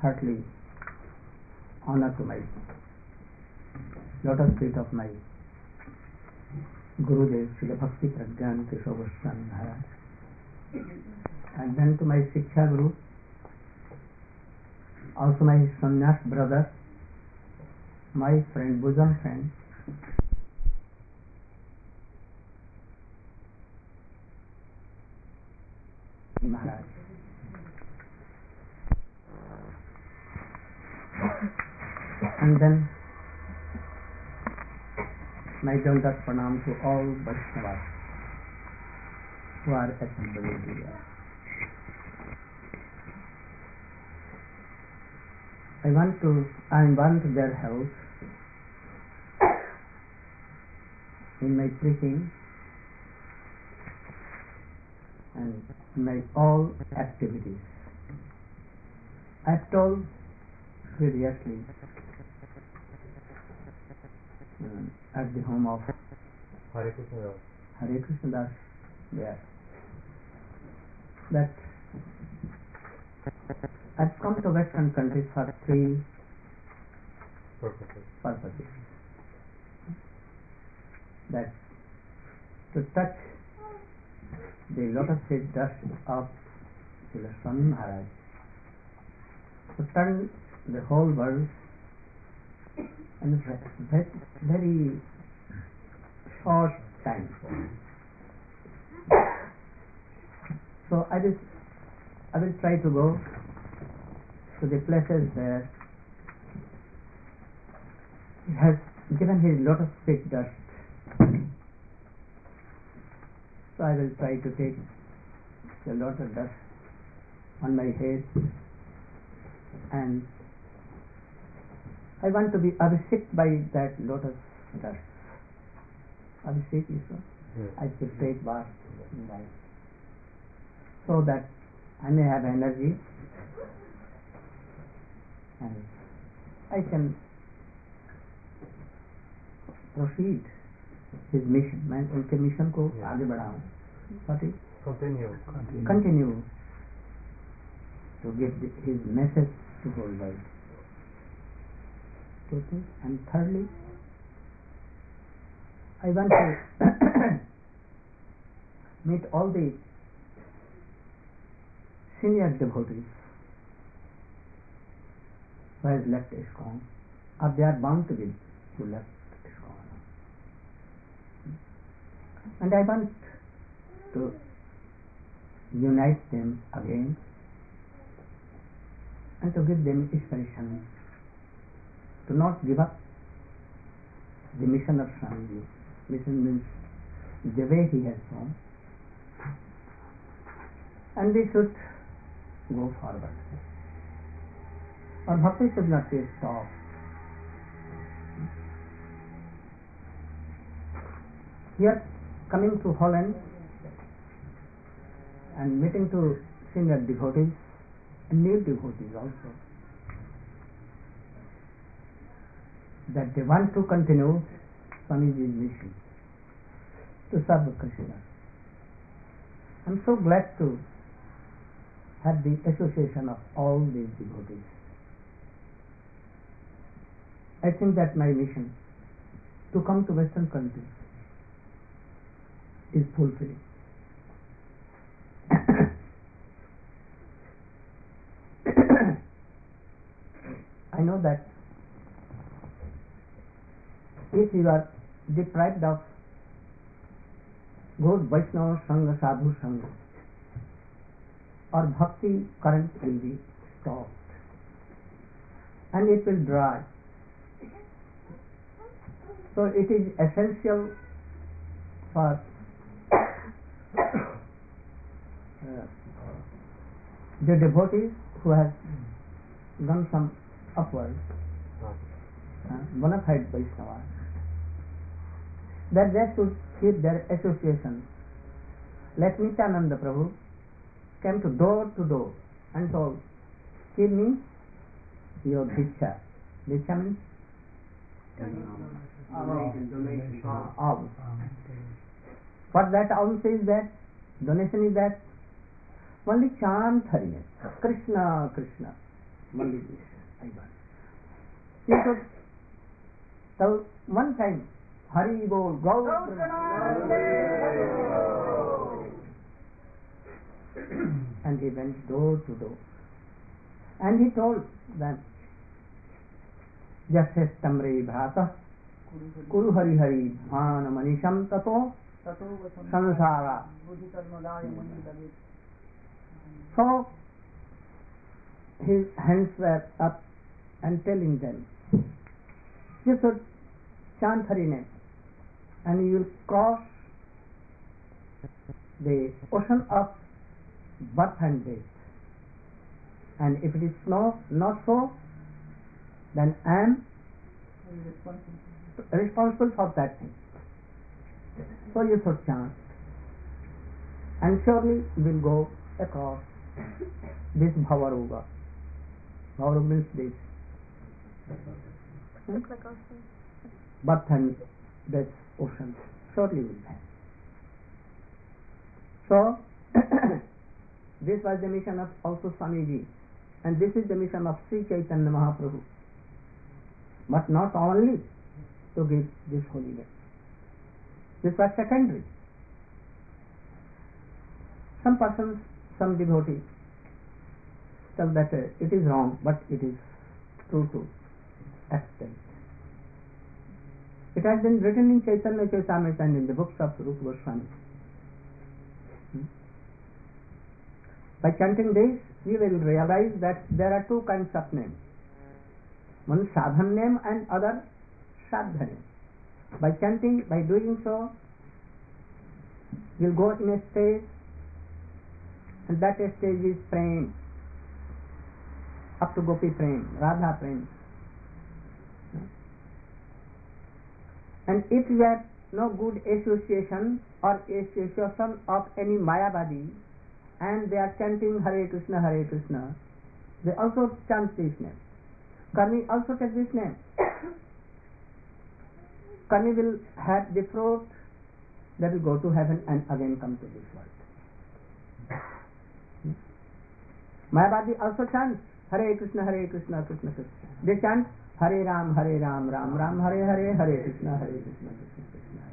heartily honor to my lotus feet of my Gurudev, Srila Bhakti Pragyan Keshav Goswami Maharaj, and then to my Shiksha Guru, also my Sannyas brother, my friend, bosom friend, Maharaj. And then my Dandat Pranam to all Vaishnavas who are assembled here. I want their help in my preaching and my all activities. I have told previously at the home of Hare Krishna Das. Hare Krishna Das there that I've come to Western countries for three purposes. That to touch the lotus feet dust of Srila Swami Maharaj, to turn the whole world in a very short time. So I will try to go to the places where he has given his lotus feet dust. So I will try to take the lotus dust on my head, and I want to be abhishek by that lotus dust. Abhishek is so. I should take bath in that, so that I may have energy and I can proceed his mission. मैं उनके mission को आगे बढ़ाऊं. What is? Continue to give his message to the whole world. And thirdly, I want to meet all the senior devotees who has left ISKCON, or they are bound to be who left ISKCON. And I want to unite them again and to give them inspiration to not give up the mission of Swamiji. Mission means the way he has shown, and we should go forward. Our bhakti should not be stopped. Here, coming to Holland and meeting to senior devotees and new devotees also, that they want to continue Swamiji's mission to serve Krishna. I am so glad to have the association of all these devotees. I think that my mission to come to Western countries is fulfilling. I know that if you are deprived of good Vaishnava Sangha, Sadhu Sangha, or Bhakti current will be stopped and it will dry. So it is essential for the devotees who have done some upward, bona fide Vaishnava, that they should keep their association. Like Nityananda Prabhu came to door and told, give me your diksha. Diksha means alms. What that alms is that? Donation is that? Only chant Harinam, Krishna, Krishna. Only this I want. You should tell one time, Hari Bol, Gaur and he went door to door. And he told them, Jasya tamre bhata Kuru Hari Hari Bhana Manisham Tato Sansara. So his hands were up and telling them, you should chant Hari name and you will cross the ocean of birth and death. And if it is not so, then I am responsible for that thing. So you should chant, and surely you will go across this Bhavaroga. Bhavaroga means this. Birth and death ocean. Surely you will have. So, this was the mission of also Swamiji, and this is the mission of Sri Chaitanya Mahaprabhu. But not only to give this holy name. This was secondary. Some persons, some devotees tell that it is wrong, but it is true to extent. It has been written in Chaitanya Charitamrita and in the books of Rupa Goswami. By chanting this, we will realize that there are two kinds of names. One sadhan name and other sadha name. By chanting, by doing so, we will go in a stage, and that stage is prem, up to Gopi prem, Radha prem. And if we have no good association or association of any Mayavadi, and they are chanting Hare Krishna, they also chant this name. Karmi also take this name. Karmi will have the fruit that will go to heaven and again come to this world. Mayavadi also chants Hare Krishna, Krishna Krishna. They chant Hare Ram, Ram Ram, Hare Hare, Hare Krishna, Krishna Krishna.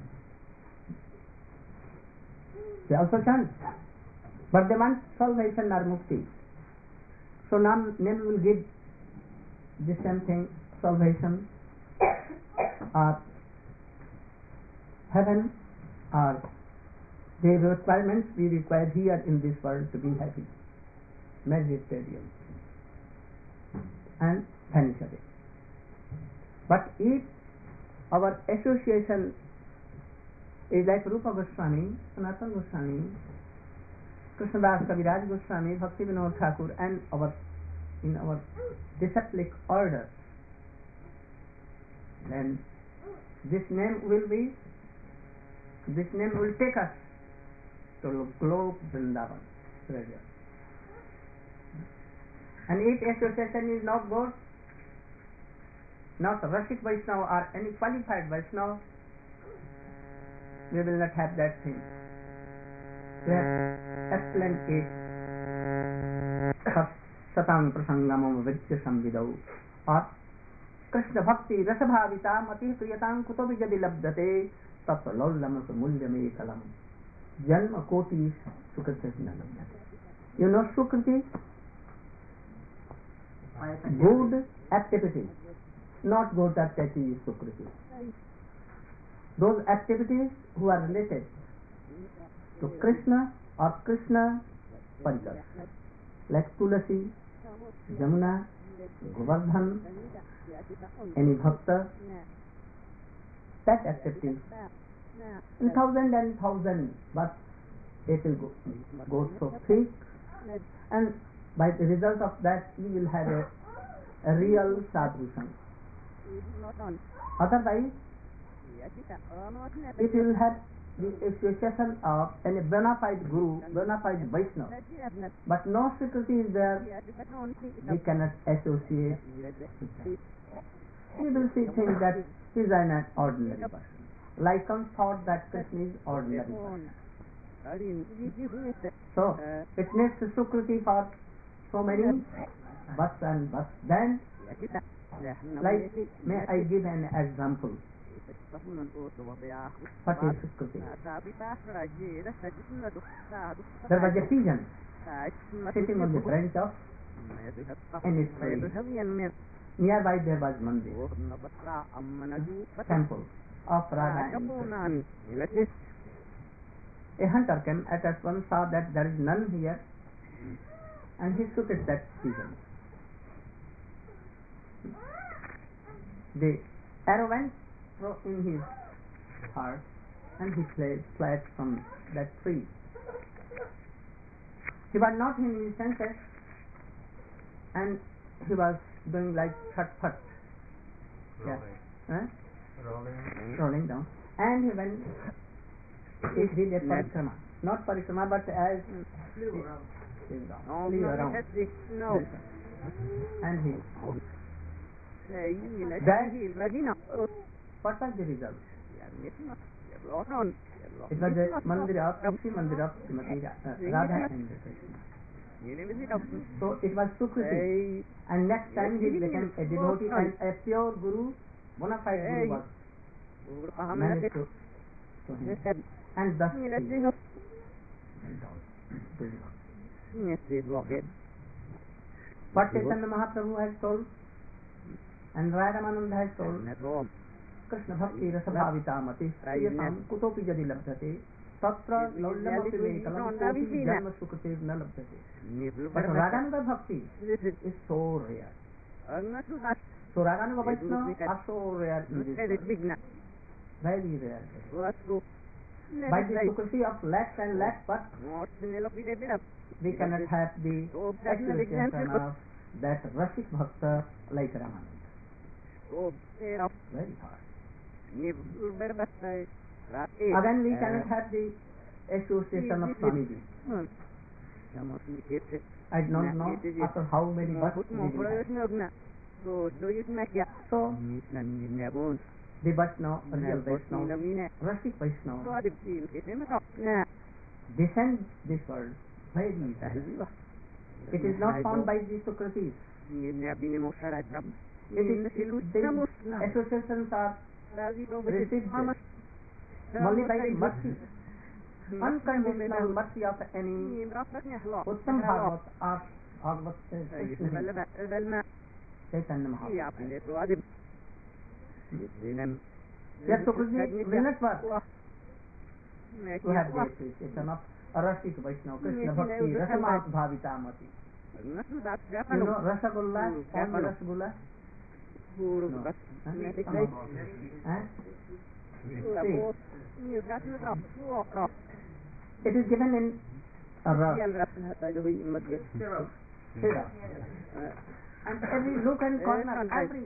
They also chant. But they want salvation or mukti. So now name will give the same thing, salvation or heaven or the requirements we require here in this world to be happy, magisterial and vanish away. But if our association is like Rupa Goswami, Sanatana Goswami, Krishnadas Kaviraj Goswami, Bhakti Vinod Thakur, and in our disciplic order, then this name will take us to globe Vrindavan treasure. And if association is not good, not Rashik Vaishnava or any qualified Vaishnava, we will not have that thing. We have excellent case. Satang prasangamam vidya samvidau, or Krishna bhakti rasabhavita mati priyatang kuto vijadi labdate tattva laulam mulyam ekalam janma koti sukriti labdate. You know sukriti? Good activity, not good activity is sukriti. Those activities who are related to Krishna or Krishna Parikar, like Tulasi, Jamuna, Govardhan, any Bhakta, that activity, in thousand, but it will go so thick, and by the result of that we will have a real sadhu sangha. Otherwise, if you will have the association of any bona fide guru, bona fide Vaishnava, but no security is there, we cannot associate with them. We will see things that he is an ordinary person. Lycans thought that Krishna is ordinary person. So, it needs security for so many bus and bus. Then, like, may I give an example? What is Sukriti? There was a pigeon sitting on the branch of any tree. Nearby there was Mandir, temple of Radha and Krishna. A hunter came at once, saw that there is none here, and he shot at that pigeon. The arrow went in his heart, and he fled from that tree. He was not in his senses, and he was doing like fut. Rolling down. And he went, he did a parikrama. Not parikrama, but as flew around. And he then, what was the result? It was a mandir of Srimati Radha and Krishna. So it was Sukriti. And next time he became a devotee and a pure guru, bona fide guru was managed to him. And thus he went on. What Chaitanya Mahaprabhu has told and Radhamananda has told, Krishna Bhakti Rasabhavita Mati Yasam Kutopi Jadi Labdhate Tatra Laulyamapi Vekalam Koti Janma Sukriti Na Labdhate. But Radhananda Bhakti is so rare. So Radhananda Vaishnava are so rare in this world. Very rare. By the Sukriti of lakhs and lakhs, but we cannot have the association of that Rashik Bhakta like Ramananda. Very hard. Again, we cannot have the association of Swamiji. I don't know after how many births we will have. So, the Vaishnava, real Vaishnava, Rashik Vaishnava, descend this world very easily. It is not found by the Sukritis. The associations are received only by the mercy, unconditional mercy of any Uttam Bhagavat or Bhagavat Krishna Chaitanya Mahaprabhu. Yes, Sukriti will not work to have the association of Rashik Vaishnava, Krishna Bhakti, Rasamat Bhavita Mati. You know Rasagulla and Rasgulla? No. It is given in a rug. And every nook and corner, every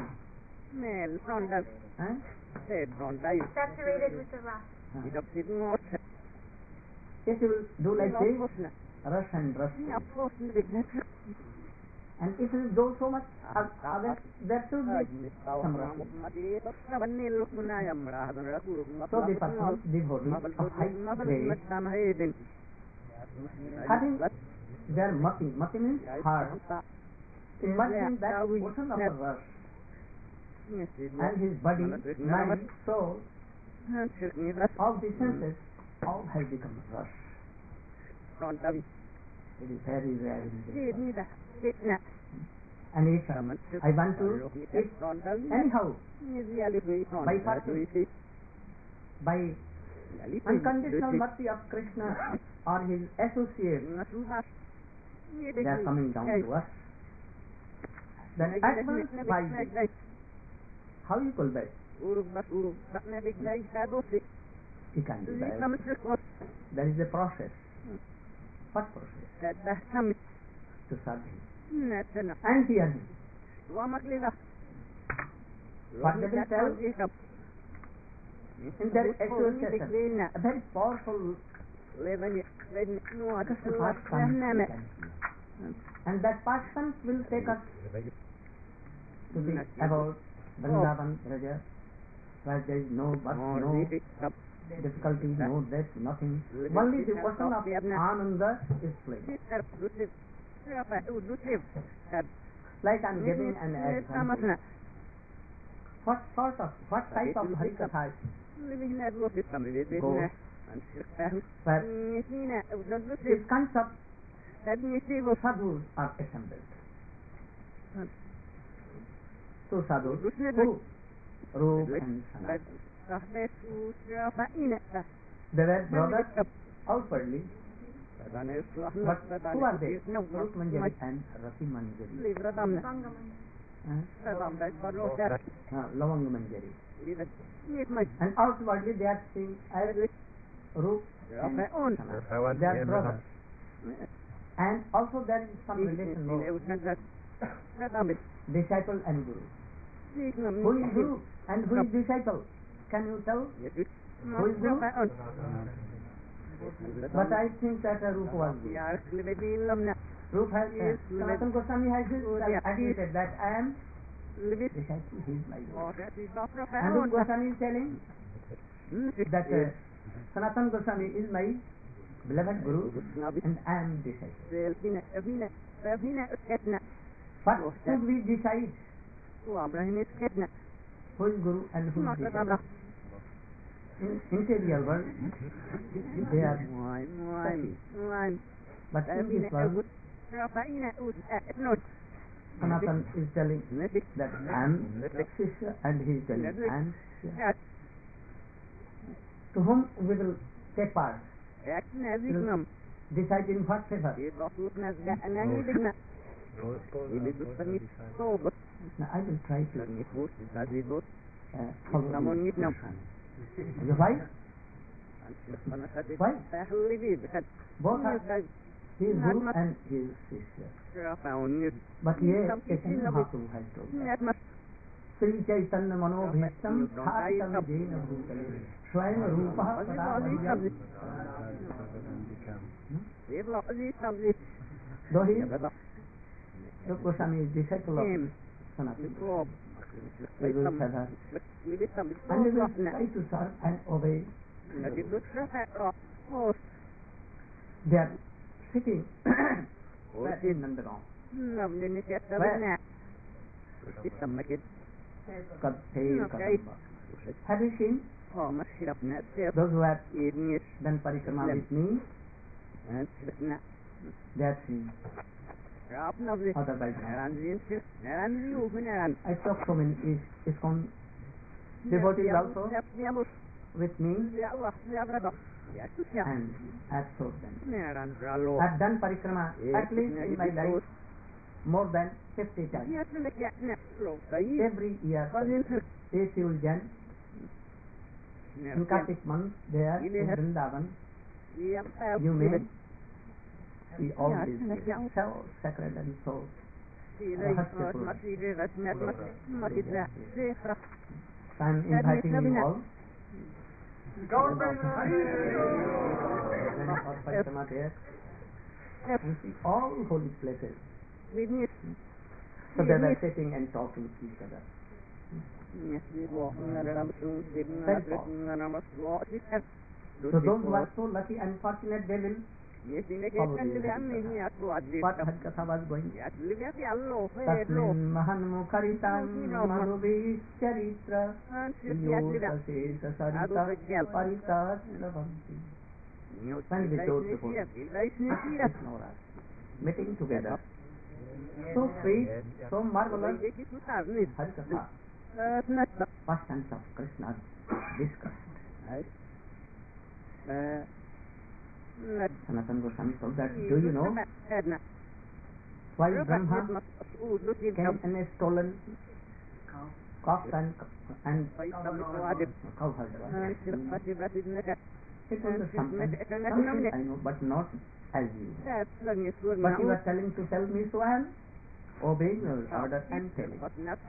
saturated with the rock. Yes, you will do like this, rush and rush. And if you go so much, there should be some rush. So the person, devotee of high grade, having their mati means heart, immersed in that ocean of the rush, and his body, mind, soul, all the senses, all have become rush. It is very rare in this world. And if I want to, if anyhow, by fasting, by unconditional mercy of Krishna or his associates, they are coming down to us, then at once by this, how you call that? He can do that. There is a process. What process? To serve him. And hear him. What they will tell in their association, a very powerful Krishna passion, and that passion will take us to the about Vrindavan, Raja, where there is no birth, no difficulty, no death, nothing. Only the ocean of Ananda is flowing. Like I'm giving an example. What type of Harikatha goes where ISKCON of sadhus are assembled. Two sadhus, who? Rup and Sanat. They were brothers outwardly, but who are they? Rup Manjari and Rati Manjari. Lavang Manjari. And outwardly they are seen as Rup and Sanat. They are brothers. And also there is some relation of disciple and guru. Who is guru and who is disciple? Can you tell who is guru? But I think that Rupa was guru. Rupa has, Sanatana Goswami has admitted that I am disciple, he is my guru. And Rupa Goswami is telling that Sanatana Goswami is my beloved guru and I am disciple. What should we decide? Who is guru and who is disciple? In interior world, they are happy. But in this world, Sanatan is telling that I am Shishya and he is telling I am Shishya. To whom we will take part? We will decide in what favor? Now I will try to follow you. Why? Why? Both are, he is guru and he is Shishya. But here Chaitanya Mahaprabhu has told us. Sri Chaitanya Manobhishtam Sthapitam Jena Bhutale Swayam Rupa Padavayam. Though he Rupa Goswami is disciple of Sanatana, we will feather and we will try to serve and obey. They are sitting where in Nandagaon. Where? Have you seen those who have done parikrama with me? They have seen other by I talk so many ISKCON devotees also with me and I have taught them. I have done parikrama at least in my life more than 50 times. Every year, Asiul Jan, in Kartik month, there in Vrindavan, you may see all these so sacred and so rehearseful. I am inviting you all. You see all holy places. So they were sitting and talking to each other. So those who are so lucky and fortunate, they will follow what Harikatha was going. Tasmin Mahanmukharitam Madhubhi Charitra Yosasesa Sarita Parita Slavanti. When we told the Buddha, meeting together, so sweet, so marvelous, Harikatha, pastimes of Krishna discussed. Sanatana Goswami told that, do you know why Brahma came in a stolen calf and cow herd? It was something I know, but not as you. But you are telling to tell me, so I am obeying your order and telling.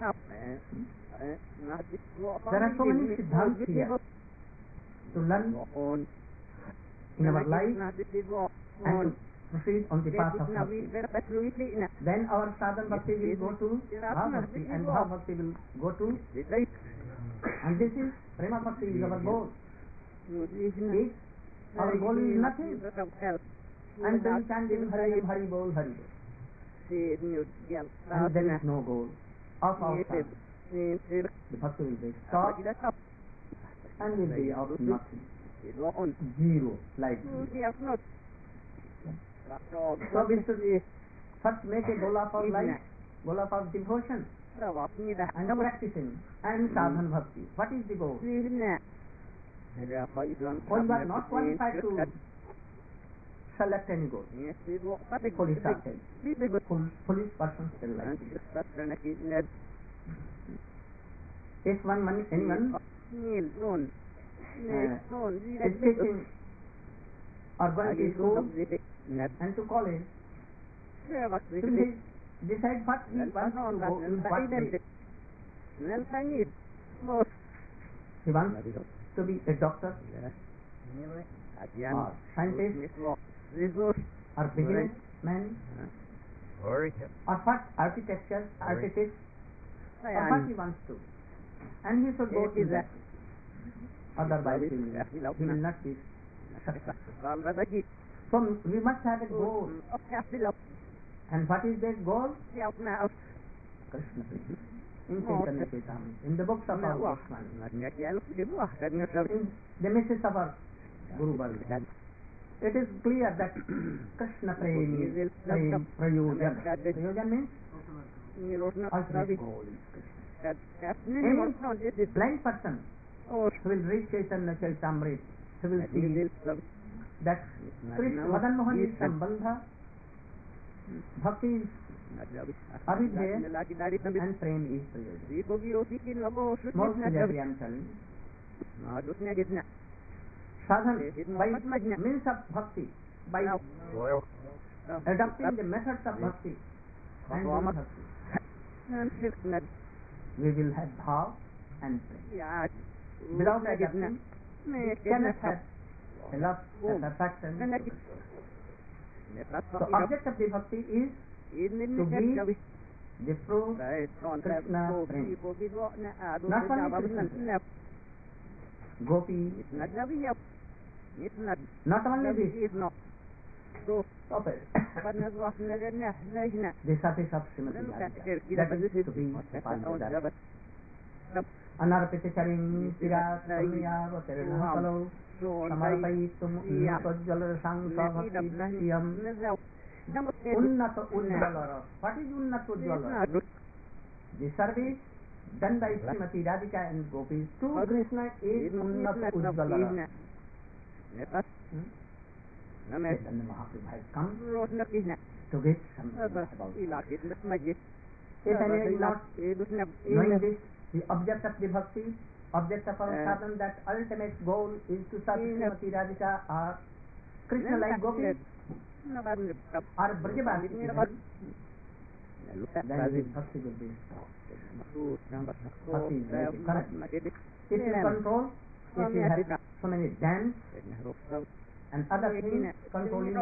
There are so many siddhants here to learn in our life and to proceed on the path of bhakti. Then our sadhana bhakti will go to bhav bhakti and bhav bhakti will go to, and this is prema bhakti is our goal. If our goal is nothing, and then chanting Hari Hari Bol Hari Bol. and there is no goal of outside. The bhakti will be stopped and will be of nothing. Zero, like zero. So we should first make a goal of our life, goal of our devotion and practicing and sadhana bhakti. What is the goal? When you are not qualified to select any goal, foolish are said. Foolish persons tell like this. If anyone is teaching or going to school and to college, should he decide what he wants to go in what way? He wants to be a doctor or scientist or businessman or what architecture, architect, or what he wants to. And he should go to that. Otherwise he will not be successful. So we must have a goal. And what is that goal? Krishna. In Chaitanya Charitamrita, in the books of our Goswami, in the message of our Guru Varga, it is clear that Krishna Premi is Prayojan. Prayojan means ultimate goal is Krishna. Any blind person who will read Chaitanya Charitamrita, who will see that Krishna Madan Mohan is Sambandha, Bhakti is Avidya, and Prem is Prayojan. Most clearly I am telling. Sadhana, by means of bhakti, by adopting the methods of bhakti and doing bhakti, we will have bhav and prem. Without adopting, we cannot have a love and affection. So object of the bhakti is to give the fruit Krishna prem. Not only Krishna, Gopi, not only this. Stop it. The service of Srimati Radhika, that is to be Pandadara. Anarpita charing tirat samya vatirna kalo samarpayitum unnatujjala sangsa bhakti siyam unnata ujjala. What is unnata ujjala? The service done by Srimati Radhika and Gopis to Krishna is unnata ujjala. Chaitanya Mahaprabhu has come to give some about it. If anyone is not knowing this, the object of the bhakti, object of our sadhana, that ultimate goal is to serve Srimati Radhika or Krishna like Gopis or Brajavasi, then this bhakti will be stopped. Bhakti is very correct. If you control, if you have so many dams and other things controlling,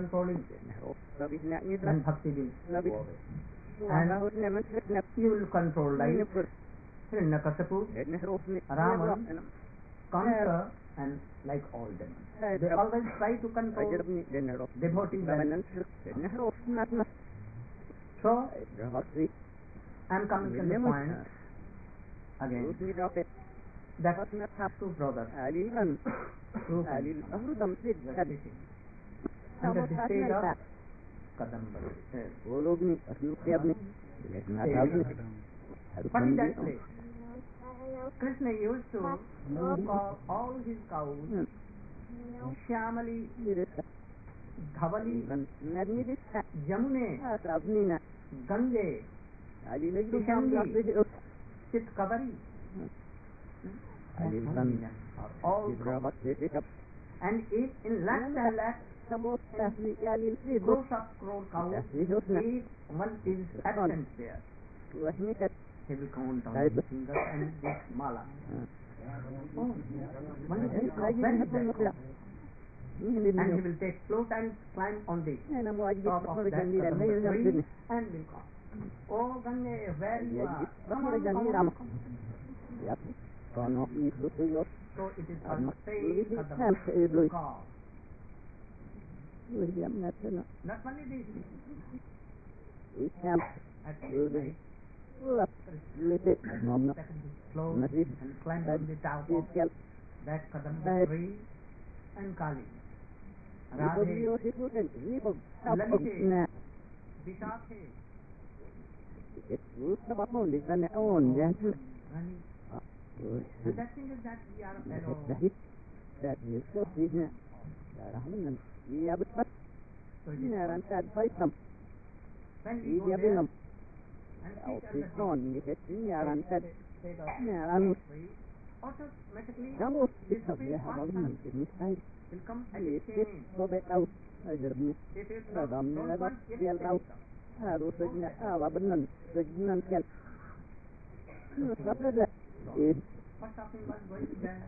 then bhakti will go away. And you will control like Hiranyakasipu, Ravan, Kamsa, and like all demons. They always try to control devotees. So, I am coming to the point again that two brothers, two friends, under the shade of Kadamba. What is that place? Krishna used to call all his cows Shyamali, Dhavali, Jamune, Gange, Shandi, Chitkabari, all cows. And if in lakhs and lakhs, crores of crore cows, if one is absent there, he will count down his fingers and this mala. Oh, one is very bad. And he will take float and climb on the top of that tree and will call. Oh, Ganga, where you are? Come on. So it is called say call. Not only this, at night. Second is slow and climb on the top of that kadamba tree and calling. Radhe, Lalite, Vitakhe, Rani. And that thing is that we are a fellow. So it is when we go there and sit at the shade of tree, automatically his feet will come and it change. If you don't want it, it will come. First of him was going there.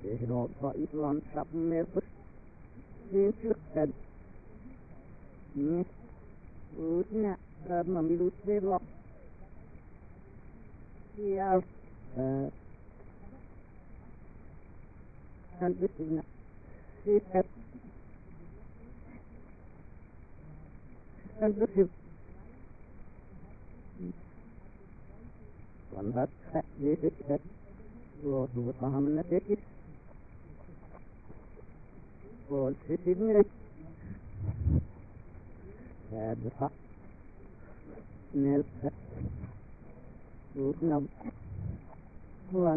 Det har varit landskap med försöksad. Utnä, att man vill utveckla. Ja, kan besinna. Sikat. Kan besinna. Vanhat sikat. Dua paham nakikis. Kol sisinnya. Sadha. Nelsa. Utnam. Tuan.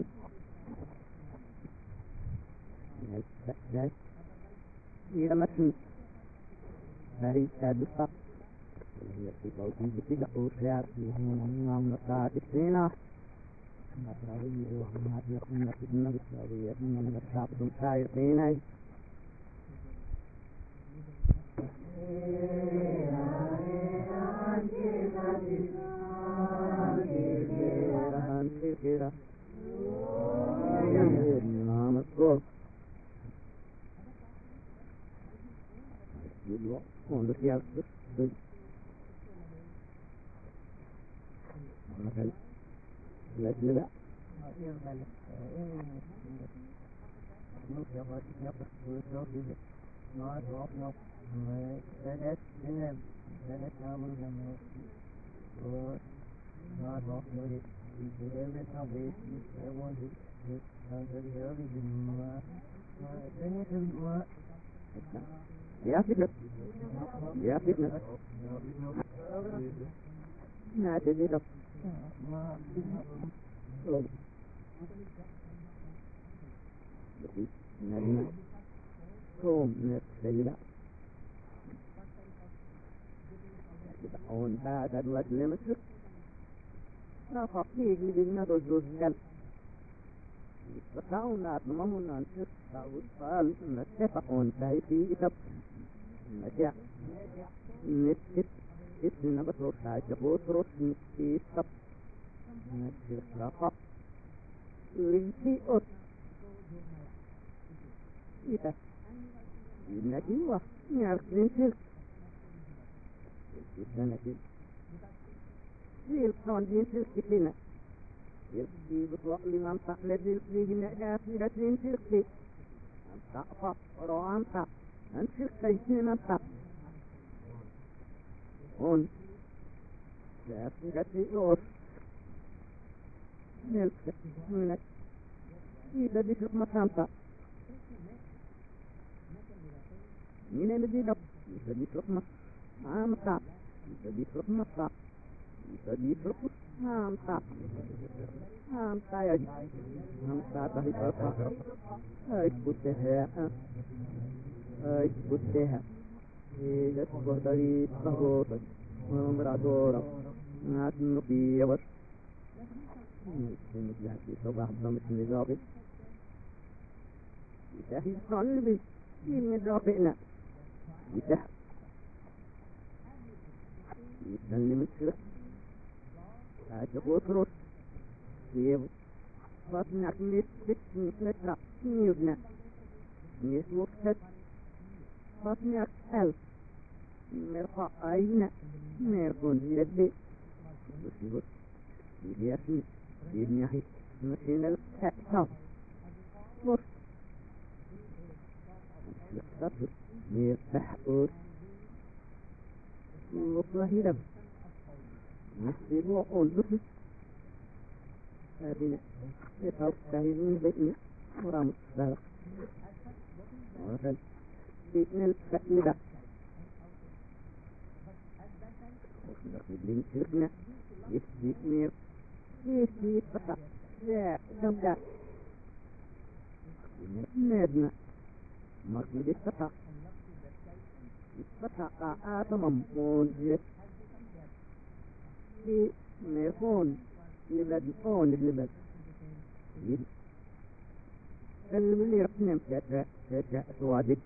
Nelsa. Dai. Ia masih. Dari sadha. Ia tidak tidak usah ngam nak di sini. Matahari itu matahari yang nak disari yang nak sabun saya ini. Kira nama tu dulu untuk siap tu macam lagi lah ya fitness nah jadi dok jadi net saya kita on ada dua lima set nah kopi di mana terus kan tahu nak mahu nanti tahu soal nanti pak on saya itu macam net itu nama terus saja terus itu nanti berapa linti ot iya ini jiwa nyar linti itu nanti non linti kita Jadi betul lima tak lebih begini ya tidak linti tak apa orang tak nanti saya ini tak on saya tidak diurus Nelsa, tidak bisa macam tak. Ini tidak bisa disokma, tak. Bisa disokma tak. Bisa disokma, tak. Ya, tak dari apa? Ikut deh. Ini sebuah dari pahot, berador, ngat biawat. Ini jadi sebab kami sendiri lagi. Kita hidup lebih ini lagi nak. Kita ini mesti. Ada terus. Dia banyak nisbet nak niunya. Nisbet banyak hal. Mereka aina merpun jadi. Betul. Dia sih. Ini ahit mesin el-kekal. Bos. Satu. Mirtahur. Lupa hidup. Masih mohon. Ini. Kita kahini baiknya. Orang salah. Orang. Ini el-kekal. Sudah dibincirnya. Ini Ini peta, ya, sudah. Ini nedna, masih di peta. Peta atau mampun dia. Di nelpon, di phone, di lebat. Ini, kalau melihat saya suadit.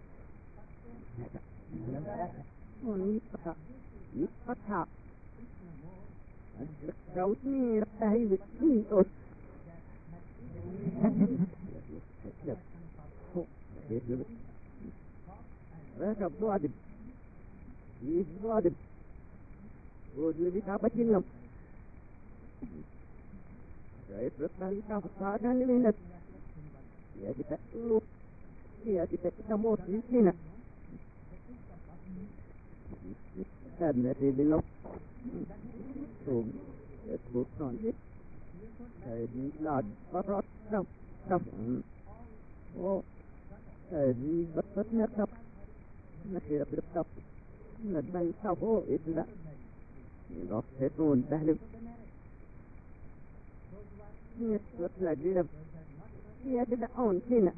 Oh, ini peta. Kau ni rahi betul. كيف ركب ضادب ضادب واللي بيتعبتين لهم شايف رفضان يتعب الصعدان اللي منك يا تتألو يا تتأموت هنا هذا في بلو ثم يتبوت نونجي هذه لعد فرط نف نف هذه بطت نف نخير بالطف ندبن صفو إلا يضفتون تهلب يسوط لجلب يدعون فينا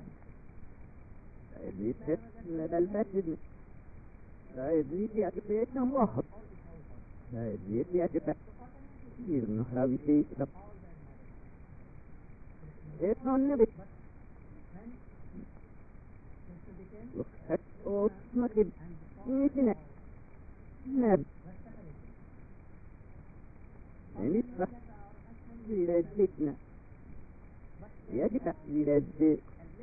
هذه ست لدى البسد هذه يأتي واحد هذه يأتي يرنو هذه شيء لب إيسان النبي وقت أوت مكب نيسنا نب نسبة بلادتنا يجب بلاد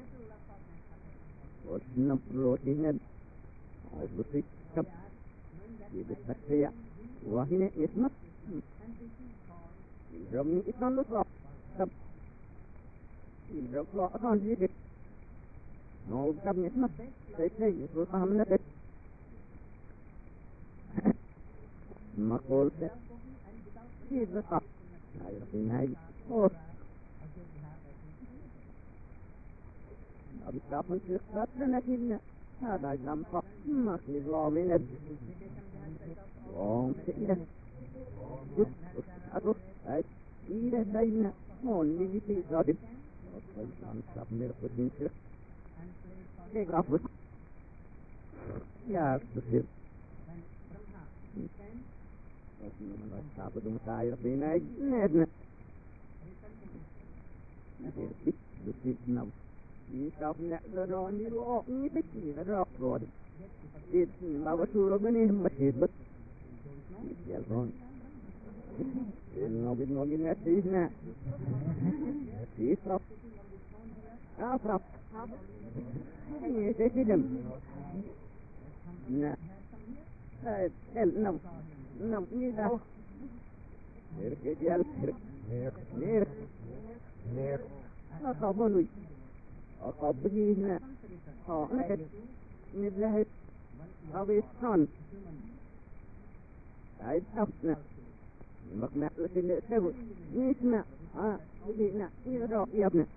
وسنم روتينا عضوصي كب يبتكسيا وهنا اسمه يجرمني إسان لطلع كب يجرم أصان جيدك نوض كب نسمه سيسي يسوط فهمنا بك مقول سيد في بقى هاي رفين هاي أوه أبي تابن في اختبارنا كنا هذا جنبا ما في ظالمين وهم سئلة أروح إلى بين هون اللي في ظالم وطيب سابنر قدين سير كيف أفضل يا بسير وسنما نستعبد مساعر بينا نادنا بسير نوم يشاف نعذراني رأني بكي رأق رادي ما وشور بنيهم مشيد بس يلغون النوبي النوبي نسيسنا يسرف أفرف يسيدم نا نم نم نيدا نيرك جال نيرك نيرك أقابلوي أقابلينا نكد نبلهت أبيصان عيد أفنا مقنع لكن سبب نسمع بدينا يرى يابنا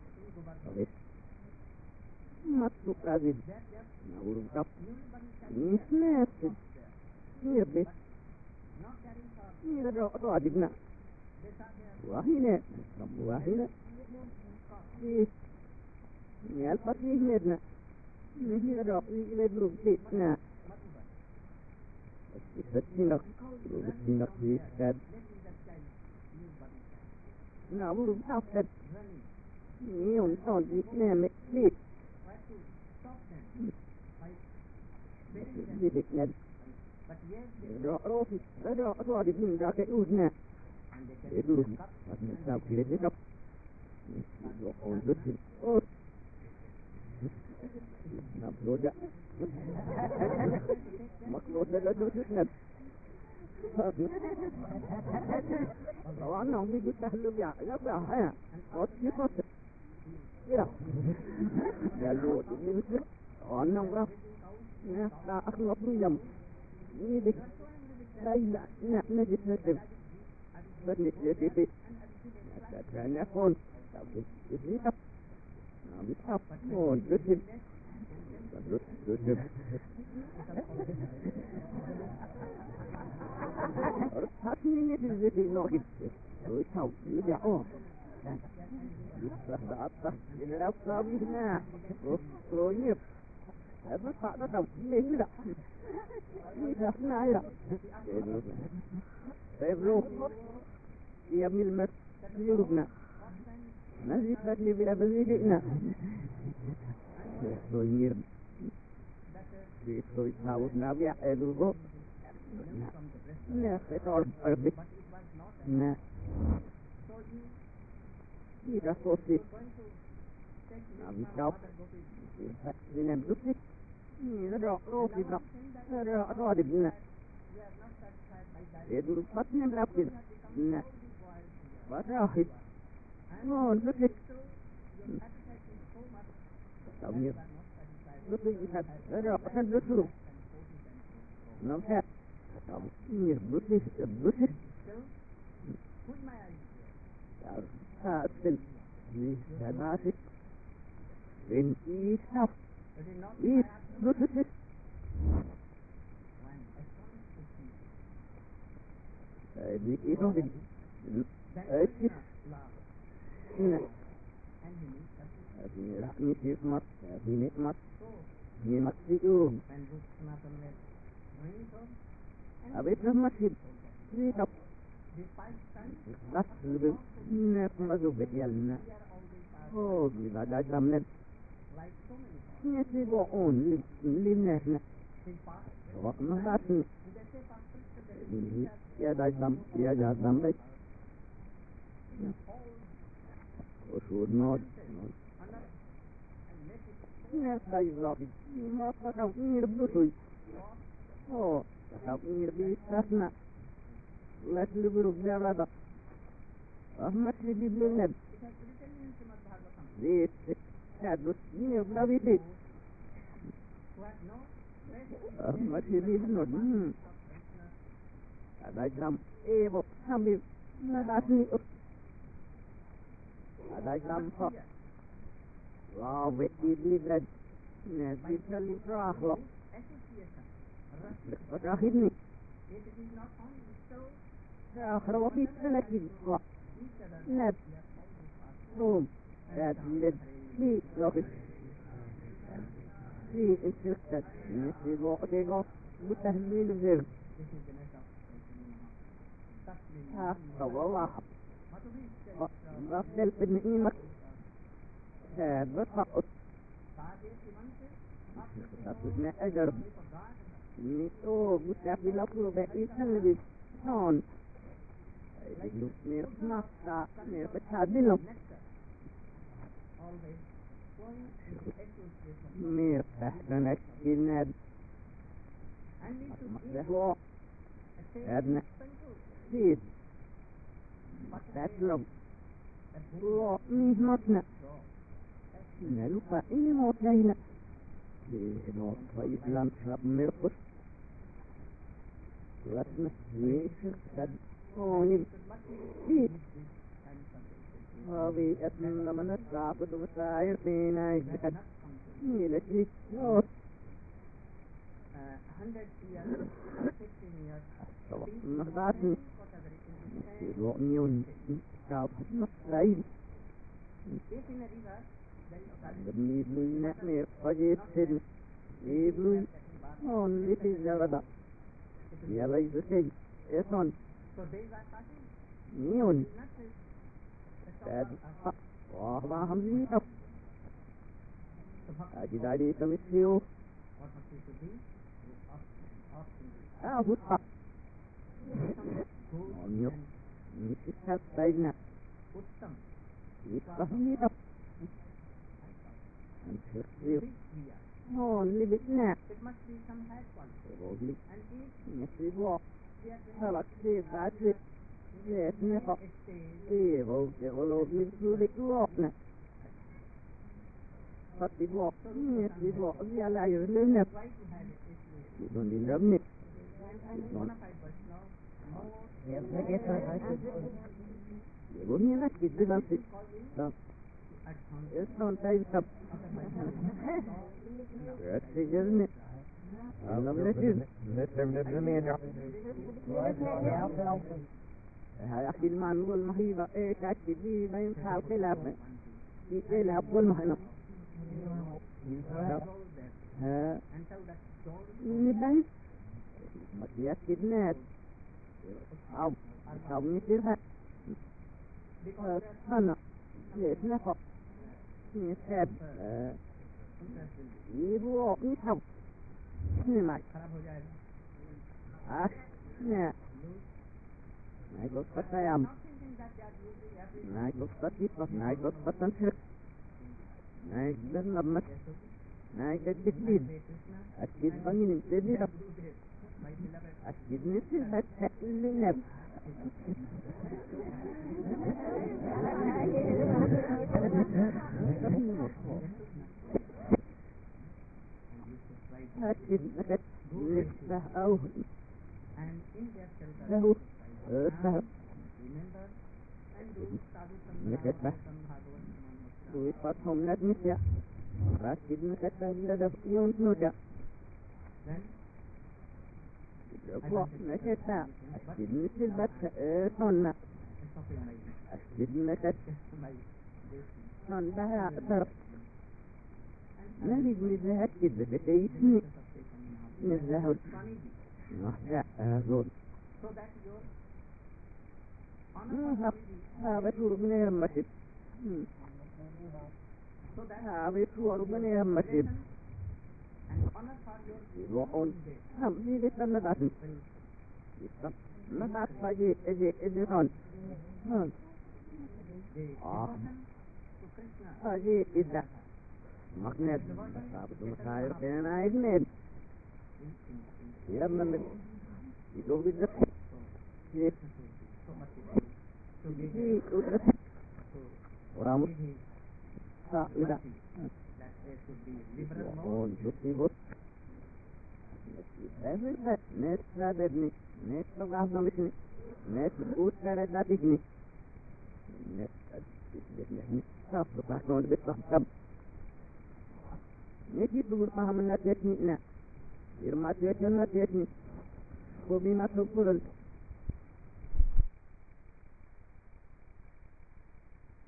مطلوب عزيز نقول كف نسمع يربي يرى رادبنا وهنا وهنا يالبس يهمنا يهرب يلبلو بيتنا يفتنك يفتنك يفتد نعمل بحفظ يون صاد ينام بيت بيتك ند روحي روحي من ذاك يوزنا يدور ما نساو كده يدور يقول بس أوه مقلوجة مقلوجة لا تسند طبعا هم بيجوا سهلوا يبقى هيا وتجي فصل يلا يلو تجي وانا وراف لا أخلص يوم يدك لا نجد نجد بدني تجي كان يكون يجيب يجيب هون يجيب يجيب هاتني نجد نوعي ويشاو يبيعوه يصبح عطة ينلعب صابيهنا ويب هذا صعب دم ليه لا يدخلنا عيرا فيبلوه يبني المس يربنا ما زيد فتلي بلا بزيدنا يصوير يصوي ساوتنا بيحيدوه لا خطار أرضي لا إذا صوتي làm đâu thì làm lúc thích nó rõ đô thì nó rõ rõ điểm nè để tôi bắt nem làm gì nè bắt ra hết ngon rất thích tổng như rất thích thật nó rõ thật rất luôn nó khác tổng như rất thích Hasil Nisanasik in Isaf is Rusis di itu di Esis Ini hikmat Ini nikmat Nikmat itu Habis masih Ini tak That's the never bit yelling. Oh, we got that damn net. Yes, we go on, live net. What not that? Yeah, that's them. Yeah, that's them. Oh, should not. Yes, I love it. Not that need a blue. Oh, that need a bit that's not. Let's live with the Ahmad Shibib this had was near David. Ahmad Shibib not. I come able Habib Nadati. I come for Law with the dead. Necessarily Rahlo. But Rahidni. Robi selected what? Net. Room. That led me. Robi. She insisted. Mrs. Walker would have been there. والله غفل بالنعيمة بطاقة تطلع أجرب نيتو بتعبي لطلو بقيت اللي بيسون نير نفسا نير بتعبي لهم نير تحتنا كناد مصدهو أدنى سيد تسلم الله نهمتنا نلقى إني موتينا نوصف إسلام شرب مرقص لسنا ويشر سد هوني سيد هذه أتمنى من السعبد وسائر فينا يجد ميلتي يوت 100 years, 15 years, نخباتني رؤيون شعب مصرين دمي بلوي نحمير قجيت سن يبلوي هون لفي الزغدا يلي بسي إصن نيون تاد وأخبا همزي نف أجد علي تمسيو أفوت Nyuk Nisisat Baina Yikahmi Dap Ansir Oh, live it now. Yes, we walk. Tell us, see that it. Yes, never. See, well, they will live through the walk now. But we walk. Yes, we walk. We are like you, never. You don't need love me. يقولني لا تكذب أنت يسون تايسب تجرني أنا بنجد نتم نبني هاي أخي المان نقول مهيبة إيه تأكدي ما ينفع كلاب في كلاب والمهنة ها نبين ما تأكد ناس أو مثلها أنا ليش نفق نساب يبغى يتحب نماي نا ناي قصة كيام ناي قصة كيف ناي قصة تنشر naik dan lemas, naik dan kecil, asyik angin sedap, asyik ni sihat lelap. Asyik nakat nisah au, lahu, sah, nakat bah. Duit patom net misya. Rasid nakat dah yung nuda. Kok nakat tak. Asid nisil bat nonna. Asid nakat non bah tar. Nari guli zahat kid betay isni. Nizahud. Nahya azul. Betul benar masih. Betul benar masih. Walaupun kami di sana dah. Nak lagi ejekan. Aje tidak. Magnet. Betul saya kena ini. Ya mana? Itu bisa. Orang tak tidak. Oh, itu bos. Net ada ni, net logas nama ni, net utara ada ni. Net ni. Tak lepas kau betul. Net itu berpaham net ni na. Irmat net ni. Kobi masuk pun.